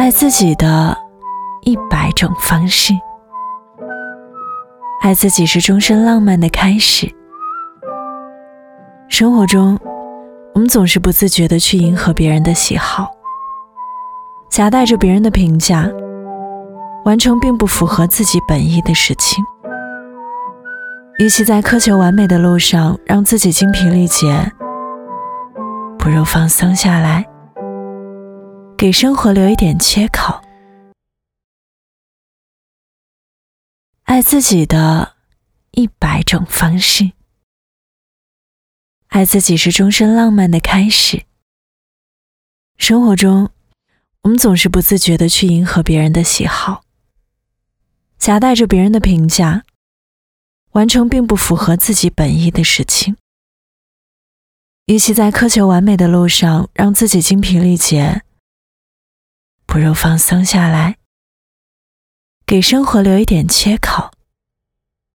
爱自己的100种方式。爱自己是终身浪漫的开始。生活中，我们总是不自觉地去迎合别人的喜好，夹带着别人的评价，完成并不符合自己本意的事情。与其在苛求完美的路上让自己精疲力竭，不如放松下来，给生活留一点缺口。爱自己的100种方式。爱自己是终身浪漫的开始。生活中，我们总是不自觉地去迎合别人的喜好，夹带着别人的评价，完成并不符合自己本意的事情。与其在苛求完美的路上让自己精疲力竭，不如放松下来，给生活留一点缺口。